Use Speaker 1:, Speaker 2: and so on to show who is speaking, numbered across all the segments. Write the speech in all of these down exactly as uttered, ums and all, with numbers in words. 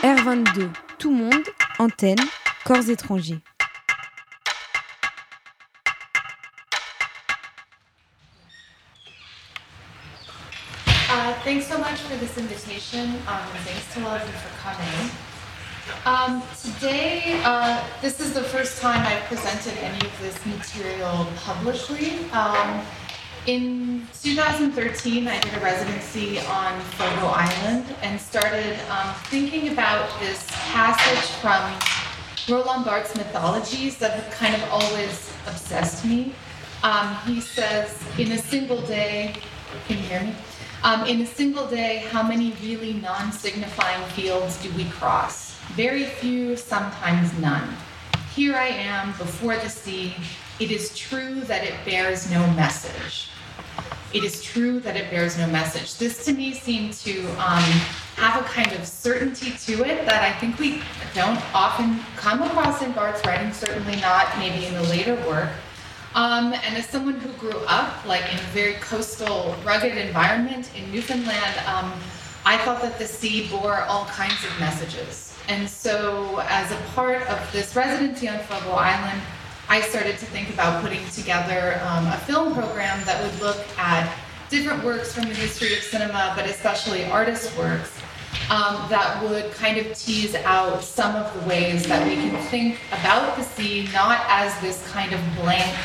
Speaker 1: R vingt-deux, Tout Monde, Antenne, Corps étrangers.
Speaker 2: Uh, thanks so much for this invitation, um, and thanks to all of you for coming. Um, today, uh, this is the first time I've presented any of this material publicly. Um, in two thousand thirteen, I did a residency on Fogo Island and started um, thinking about this passage from Roland Barthes' mythologies that have kind of always obsessed me. Um, he says, in a single day, can you hear me? Um, in a single day, how many really non-signifying fields do we cross? Very few, sometimes none. Here I am before the sea. It is true that it bears no message. It is true that it bears no message. This to me seemed to um, have a kind of certainty to it that I think we don't often come across in Barthes' writing, certainly not maybe in the later work. Um, and as someone who grew up like in a very coastal, rugged environment in Newfoundland, um, I thought that the sea bore all kinds of messages. And so as a part of this residency on Fogo Island, I started to think about putting together um, a film program that would look at different works from the history of cinema, but especially artist works, um, that would kind of tease out some of the ways that we can think about the sea, not as this kind of blank,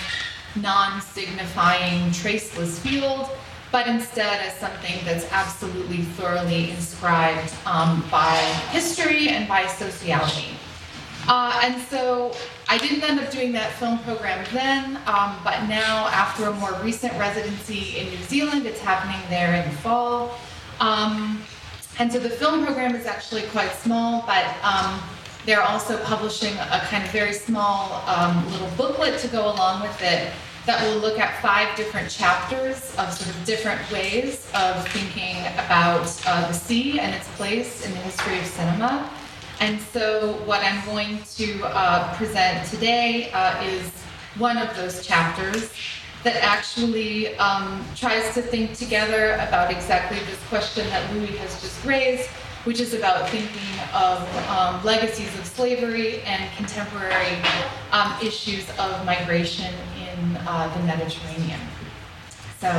Speaker 2: non-signifying, traceless field, but instead as something that's absolutely thoroughly inscribed um, by history and by sociality. Uh, and so I didn't end up doing that film program then, um, but now after a more recent residency in New Zealand, it's happening there in the fall. Um, and so the film program is actually quite small, but um, they're also publishing a kind of very small um, little booklet to go along with it that will look at five different chapters of sort of different ways of thinking about uh, the sea and its place in the history of cinema. And so what I'm going to uh, present today uh, is one of those chapters that actually um, tries to think together about exactly this question that Louis has just raised, which is about thinking of um, legacies of slavery and contemporary um, issues of migration in uh, the Mediterranean. So,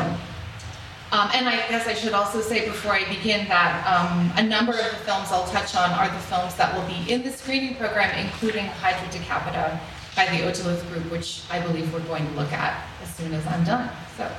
Speaker 2: um, and I guess I should also say before I begin that um, a number of the films I'll touch on are the films that will be in the screening program, including Hydra Decapita by the Otolith Group, which I believe we're going to look at as soon as I'm done. So,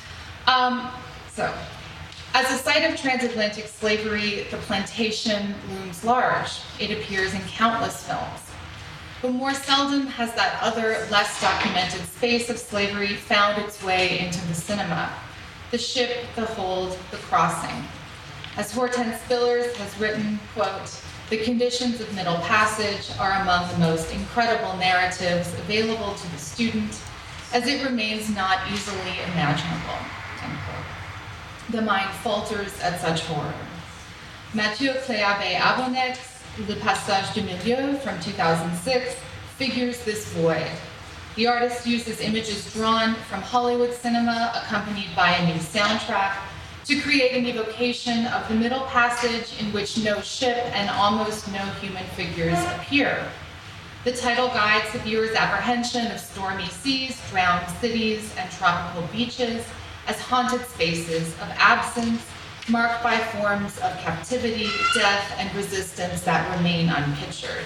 Speaker 2: um, so. As a site of transatlantic slavery, the plantation looms large. It appears in countless films. But more seldom has that other, less documented space of slavery found its way into the cinema. The ship, the hold, the crossing. As Hortense Spillers has written, quote, "The conditions of Middle Passage are among the most incredible narratives available to the student, as it remains not easily imaginable," end quote. The mind falters at such horror. Mathieu Cléabe-Abonnec's Le Passage du Milieu from two thousand six figures this void. The artist uses images drawn from Hollywood cinema accompanied by a new soundtrack to create an evocation of the Middle Passage in which no ship and almost no human figures appear. The title guides the viewer's apprehension of stormy seas, drowned cities, and tropical beaches as haunted spaces of absence, marked by forms of captivity, death, and resistance that remain unpictured.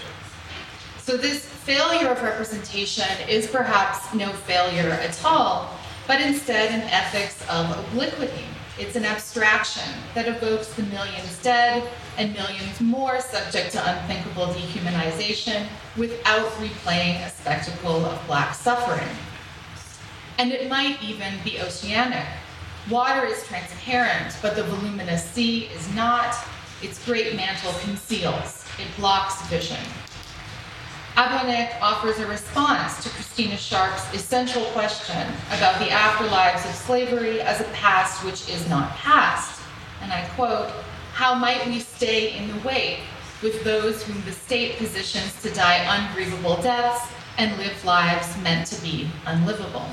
Speaker 2: So this failure of representation is perhaps no failure at all, but instead an ethics of obliquity. It's an abstraction that evokes the millions dead and millions more subject to unthinkable dehumanization without replaying a spectacle of Black suffering. And it might even be oceanic. Water is transparent, but the voluminous sea is not. Its great mantle conceals. It blocks vision. Abonnec offers a response to Christina Sharp's essential question about the afterlives of slavery as a past which is not past. And I quote, "How might we stay in the wake with those whom the state positions to die ungrievable deaths and live lives meant to be unlivable?"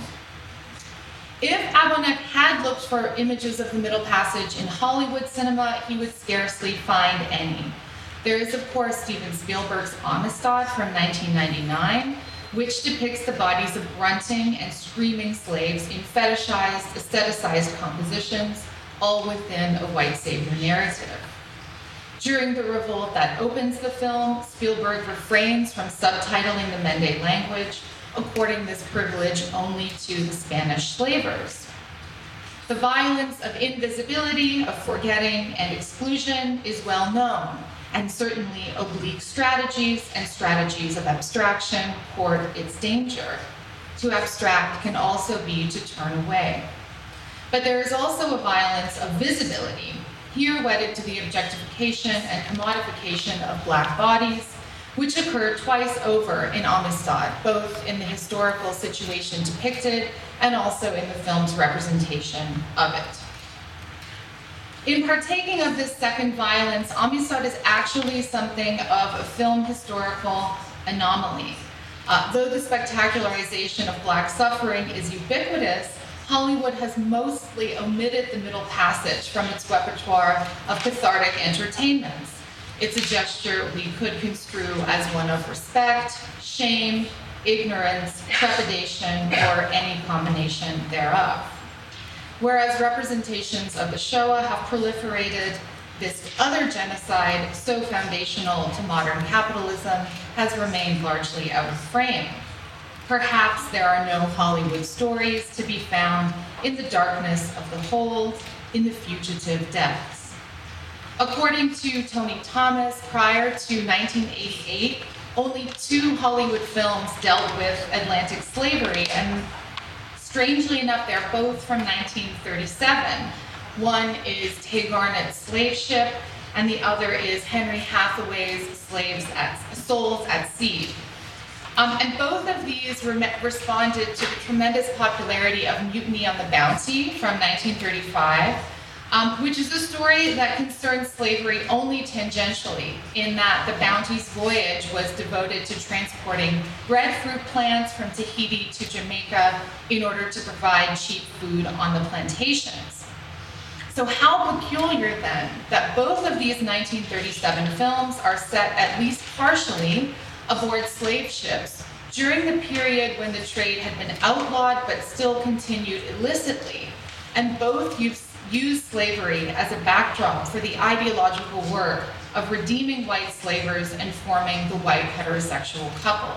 Speaker 2: If Abonnec had looked for images of the Middle Passage in Hollywood cinema, he would scarcely find any. There is, of course, Steven Spielberg's Amistad from nineteen ninety-nine, which depicts the bodies of grunting and screaming slaves in fetishized, aestheticized compositions, all within a white savior narrative. During the revolt that opens the film, Spielberg refrains from subtitling the Mende language, according this privilege only to the Spanish slavers. The violence of invisibility, of forgetting, and exclusion is well known, and certainly oblique strategies and strategies of abstraction court its danger. To abstract can also be to turn away. But there is also a violence of visibility, here wedded to the objectification and commodification of Black bodies, which occurred twice over in Amistad, both in the historical situation depicted and also in the film's representation of it. In partaking of this second violence, Amistad is actually something of a film historical anomaly. Uh, though the spectacularization of Black suffering is ubiquitous, Hollywood has mostly omitted the middle passage from its repertoire of cathartic entertainments. It's a gesture we could construe as one of respect, shame, ignorance, trepidation, or any combination thereof. Whereas representations of the Shoah have proliferated, this other genocide, so foundational to modern capitalism, has remained largely out of frame. Perhaps there are no Hollywood stories to be found in the darkness of the hold, in the fugitive depths. According to Tony Thomas, prior to nineteen eighty-eight, only two Hollywood films dealt with Atlantic slavery, and strangely enough, they're both from nineteen thirty-seven. One is Tay Garnett's Slave Ship, and the other is Henry Hathaway's Slaves at, Souls at Sea. Um, and both of these re- responded to the tremendous popularity of Mutiny on the Bounty from nineteen thirty-five, um, which is a story that concerns slavery only tangentially, in that the Bounty's voyage was devoted to transporting breadfruit plants from Tahiti to Jamaica in order to provide cheap food on the plantations. So how peculiar then that both of these nineteen thirty-seven films are set at least partially aboard slave ships during the period when the trade had been outlawed but still continued illicitly, and both used use slavery as a backdrop for the ideological work of redeeming white slavers and forming the white heterosexual couple.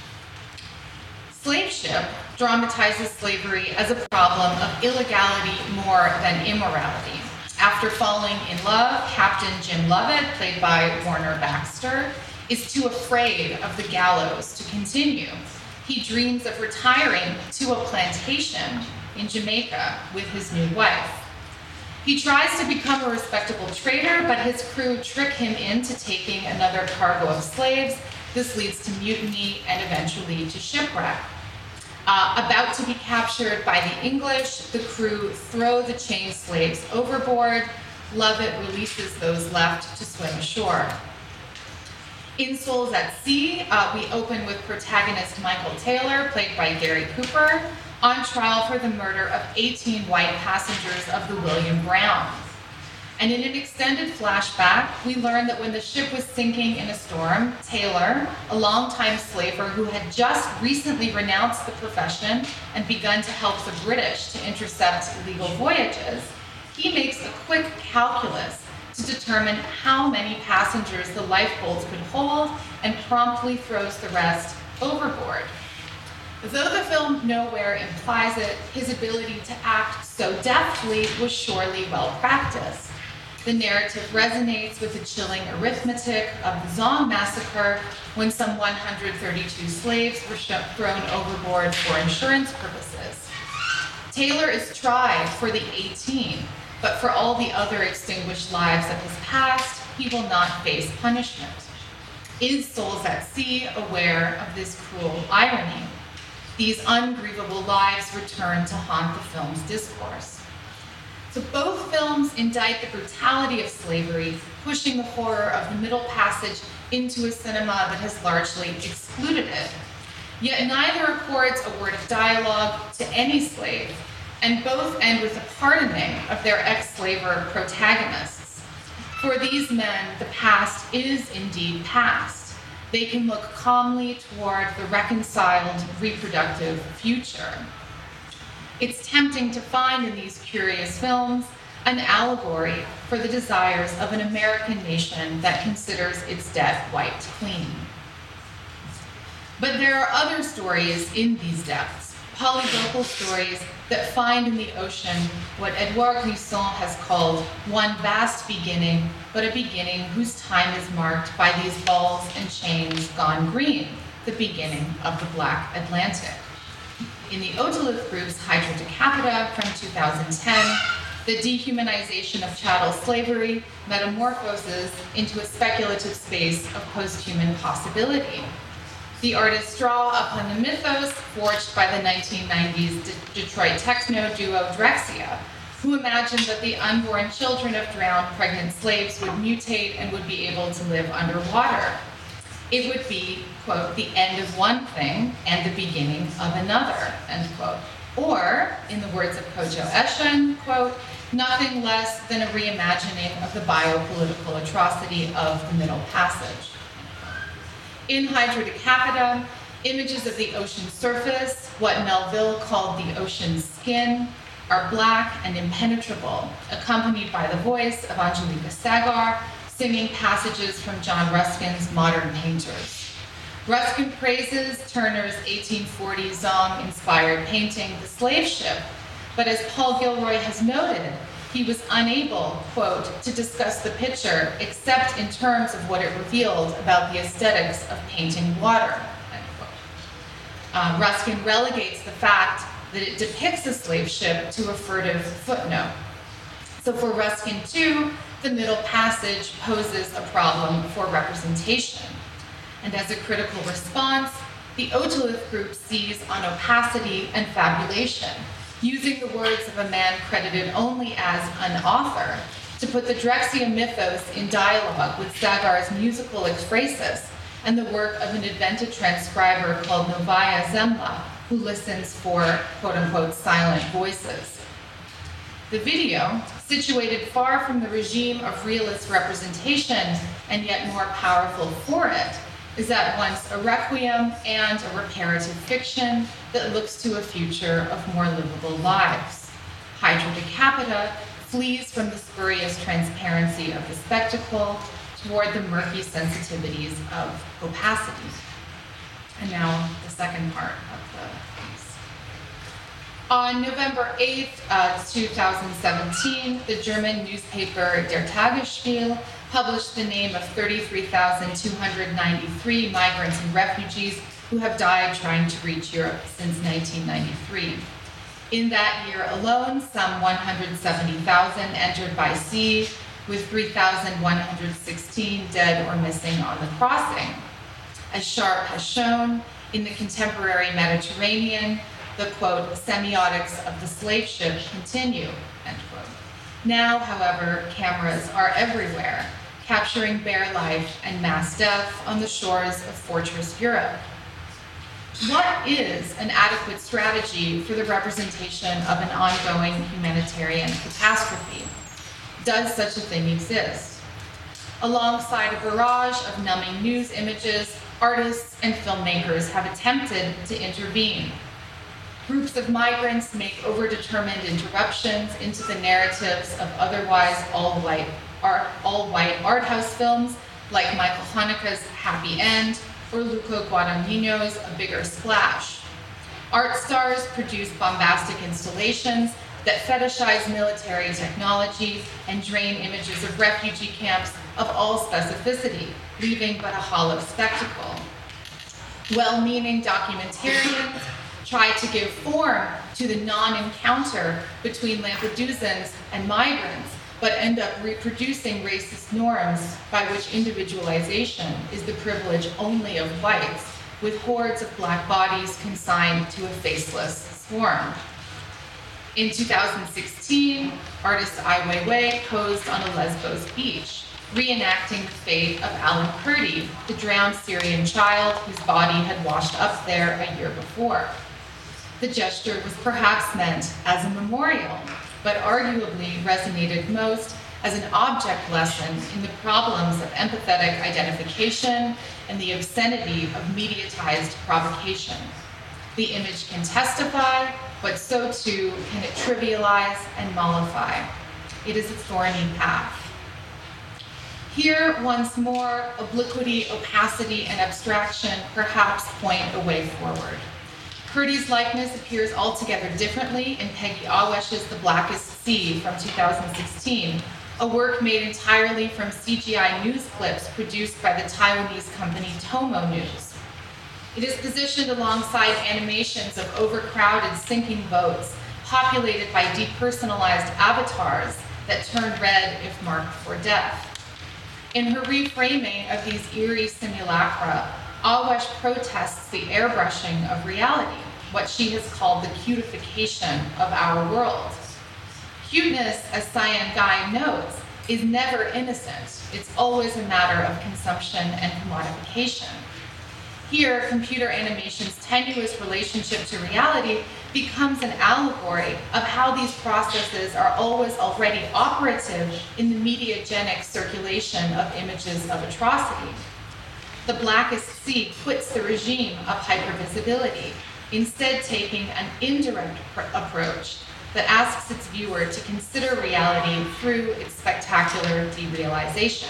Speaker 2: Slave Ship dramatizes slavery as a problem of illegality more than immorality. After falling in love, Captain Jim Lovett, played by Warner Baxter, is too afraid of the gallows to continue. He dreams of retiring to a plantation in Jamaica with his new wife. He tries to become a respectable trader, but his crew trick him into taking another cargo of slaves. This leads to mutiny and eventually to shipwreck. Uh, about to be captured by the English, the crew throw the chained slaves overboard. Lovett releases those left to swim ashore. In Souls at Sea, uh, we open with protagonist Michael Taylor, played by Gary Cooper, on trial for the murder of eighteen white passengers of the William Brown. And in an extended flashback, we learn that when the ship was sinking in a storm, Taylor, a longtime slaver who had just recently renounced the profession and begun to help the British to intercept illegal voyages, he makes a quick calculus to determine how many passengers the lifeboats could hold and promptly throws the rest overboard. Though the film nowhere implies it, his ability to act so deftly was surely well practiced. The narrative resonates with the chilling arithmetic of the Zong massacre, when some one hundred thirty-two slaves were thrown overboard for insurance purposes. Taylor is tried for the eighteen, but for all the other extinguished lives of his past, he will not face punishment. Is Souls at Sea aware of this cruel irony? These ungrievable lives return to haunt the film's discourse. So both films indict the brutality of slavery, pushing the horror of the Middle Passage into a cinema that has largely excluded it. Yet neither accords a word of dialogue to any slave, and both end with a pardoning of their ex-slaver protagonists. For these men, the past is indeed past. They can look calmly toward the reconciled reproductive future. It's tempting to find in these curious films an allegory for the desires of an American nation that considers its dead wiped clean. But there are other stories in these depths, polyvocal stories that find in the ocean what Edouard Glissant has called one vast beginning, but a beginning whose time is marked by these balls and chains gone green, the beginning of the Black Atlantic. In the Otolith Group's Hydra Decapita from two thousand ten, the dehumanization of chattel slavery metamorphoses into a speculative space of post-human possibility. The artists draw upon the mythos forged by the nineteen nineties De- Detroit techno duo Drexciya, who imagined that the unborn children of drowned pregnant slaves would mutate and would be able to live underwater. It would be, quote, the end of one thing and the beginning of another, end quote. Or, in the words of Kojo Eshin, quote, nothing less than a reimagining of the biopolitical atrocity of the Middle Passage. In Hydra Decapita, images of the ocean surface, what Melville called the ocean's skin, are black and impenetrable, accompanied by the voice of Angelika Sagar, singing passages from John Ruskin's Modern Painters. Ruskin praises Turner's eighteen forty Zong-inspired painting, The Slave Ship, but as Paul Gilroy has noted, he was unable, quote, to discuss the picture except in terms of what it revealed about the aesthetics of painting water, end quote. Uh, Ruskin relegates the fact that it depicts a slave ship to a furtive footnote. So for Ruskin, too, the Middle Passage poses a problem for representation. And as a critical response, the Otolith Group sees on opacity and fabulation, using the words of a man credited only as an author to put the Drexciya mythos in dialogue with Sagar's musical ekphrasis and the work of an invented transcriber called Novaya Zemlya, who listens for quote-unquote silent voices. The video, situated far from the regime of realist representation and yet more powerful for it, is at once a requiem and a reparative fiction that looks to a future of more livable lives. Hydra Decapita flees from the spurious transparency of the spectacle toward the murky sensitivities of opacity. And now the second part of the piece. On November eighth, uh, two thousand seventeen, the German newspaper Der Tagesspiegel published the name of thirty-three thousand two hundred ninety-three migrants and refugees who have died trying to reach Europe since nineteen ninety-three. In that year alone, some one hundred seventy thousand entered by sea, with three thousand one hundred sixteen dead or missing on the crossing. As Sharp has shown, in the contemporary Mediterranean, the, quote, semiotics of the slave ship continue, end quote. Now, however, cameras are everywhere, capturing bare life and mass death on the shores of fortress Europe. What is an adequate strategy for the representation of an ongoing humanitarian catastrophe? Does such a thing exist? Alongside a barrage of numbing news images, artists and filmmakers have attempted to intervene. Groups of migrants make overdetermined interruptions into the narratives of otherwise all-white art, all-white art house films like Michael Haneke's Happy End or Luca Guadagnino's A Bigger Splash. Art stars produce bombastic installations that fetishize military technology and drain images of refugee camps of all specificity, leaving but a hollow spectacle. Well-meaning documentarians try to give form to the non-encounter between Lampedusans and migrants, but end up reproducing racist norms by which individualization is the privilege only of whites, with hordes of black bodies consigned to a faceless swarm. In two thousand sixteen, artist Ai Weiwei posed on a Lesbos beach, reenacting the fate of Alan Kurdi, the drowned Syrian child whose body had washed up there a year before. The gesture was perhaps meant as a memorial, but arguably resonated most as an object lesson in the problems of empathetic identification and the obscenity of mediatized provocation. The image can testify, but so too can it trivialize and mollify. It is a thorny path. Here, once more, obliquity, opacity, and abstraction perhaps point a way forward. Purdy's likeness appears altogether differently in Peggy Awesh's The Blackest Sea from two thousand sixteen, a work made entirely from C G I news clips produced by the Taiwanese company Tomo News. It is positioned alongside animations of overcrowded sinking boats, populated by depersonalized avatars that turn red if marked for death. In her reframing of these eerie simulacra, Awesh protests the airbrushing of reality, what she has called the cutification of our world. Cuteness, as Cyan Guy notes, is never innocent. It's always a matter of consumption and commodification. Here, computer animation's tenuous relationship to reality becomes an allegory of how these processes are always already operative in the mediagenic circulation of images of atrocity. The Blackest Sea quits the regime of hypervisibility, instead taking an indirect pr- approach that asks its viewer to consider reality through its spectacular derealization.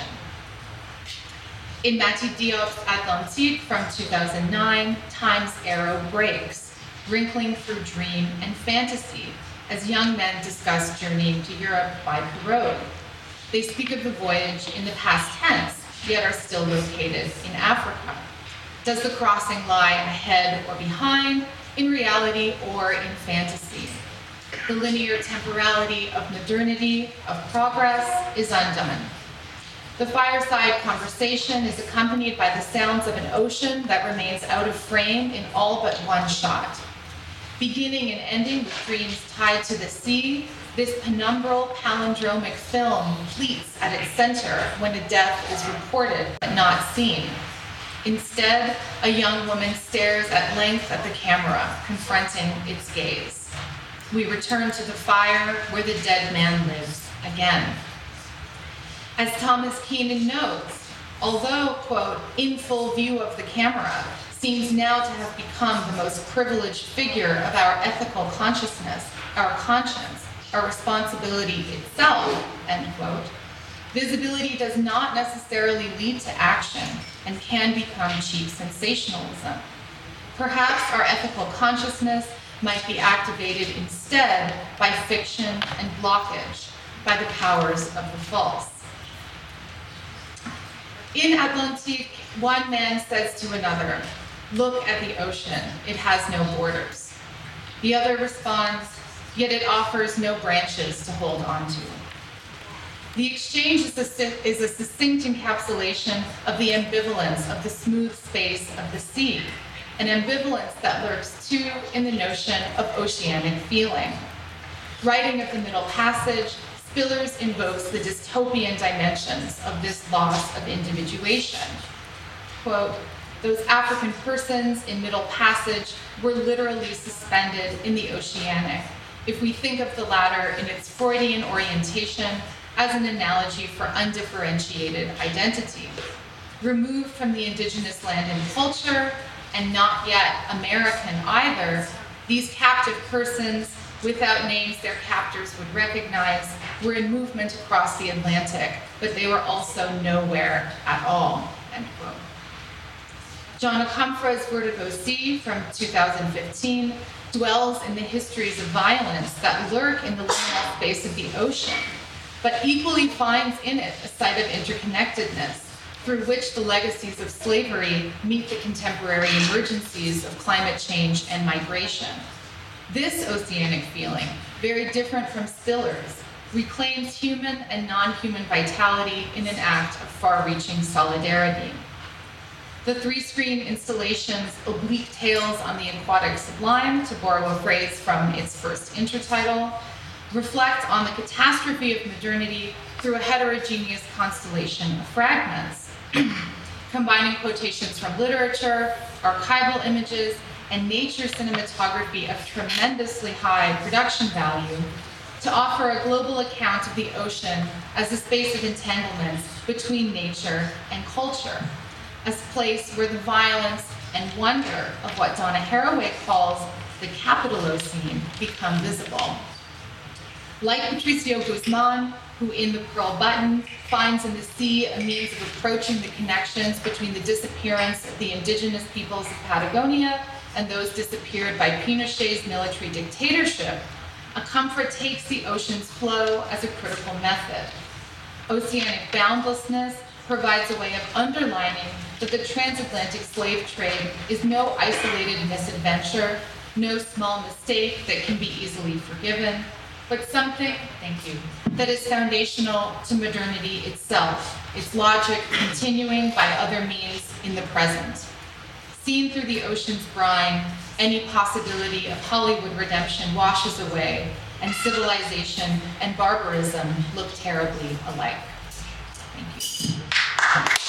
Speaker 2: In Mati Diop's Atlantique from two thousand nine, time's arrow breaks, wrinkling through dream and fantasy as young men discuss journeying to Europe by pirogue. They speak of the voyage in the past tense, yet are still located in Africa. Does the crossing lie ahead or behind, in reality or in fantasy? The linear temporality of modernity, of progress, is undone. The fireside conversation is accompanied by the sounds of an ocean that remains out of frame in all but one shot. Beginning and ending with dreams tied to the sea, this penumbral palindromic film pleats at its center when a death is reported but not seen. Instead, a young woman stares at length at the camera, confronting its gaze. We return to the fire where the dead man lives again. As Thomas Keenan notes, although, quote, in full view of the camera, seems now to have become the most privileged figure of our ethical consciousness, our conscience, our responsibility itself, end quote, visibility does not necessarily lead to action and can become cheap sensationalism. Perhaps our ethical consciousness might be activated instead by fiction and blockage, by the powers of the false. In Atlantique, one man says to another, "Look at the ocean, it has no borders." The other responds, "Yet it offers no branches to hold on to." The exchange is a, is a succinct encapsulation of the ambivalence of the smooth space of the sea, an ambivalence that lurks too in the notion of oceanic feeling. Writing of the Middle Passage, Spillers invokes the dystopian dimensions of this loss of individuation. Quote, "Those African persons in Middle Passage were literally suspended in the oceanic, if we think of the latter in its Freudian orientation as an analogy for undifferentiated identity. Removed from the indigenous land and culture, and not yet American either, these captive persons, without names their captors would recognize, were in movement across the Atlantic, but they were also nowhere at all," end quote. John Akamfra's Vertigo Sea from two thousand fifteen dwells in the histories of violence that lurk in the liminal space of the ocean, but equally finds in it a site of interconnectedness through which the legacies of slavery meet the contemporary emergencies of climate change and migration. This oceanic feeling, very different from Spillers, reclaims human and non-human vitality in an act of far-reaching solidarity. The three-screen installation's oblique tales on the aquatic sublime, to borrow a phrase from its first intertitle, reflect on the catastrophe of modernity through a heterogeneous constellation of fragments, combining quotations from literature, archival images, and nature cinematography of tremendously high production value to offer a global account of the ocean as a space of entanglements between nature and culture, as a place where the violence and wonder of what Donna Haraway calls the capitalocene become visible. Like Patricio Guzman, who in The Pearl Button finds in the sea a means of approaching the connections between the disappearance of the indigenous peoples of Patagonia and those disappeared by Pinochet's military dictatorship, A Comfort takes the ocean's flow as a critical method. Oceanic boundlessness provides a way of underlining that the transatlantic slave trade is no isolated misadventure, no small mistake that can be easily forgiven, but something, thank you, that is foundational to modernity itself, its logic continuing by other means in the present. Seen through the ocean's brine, any possibility of Hollywood redemption washes away, and civilization and barbarism look terribly alike. Thank you.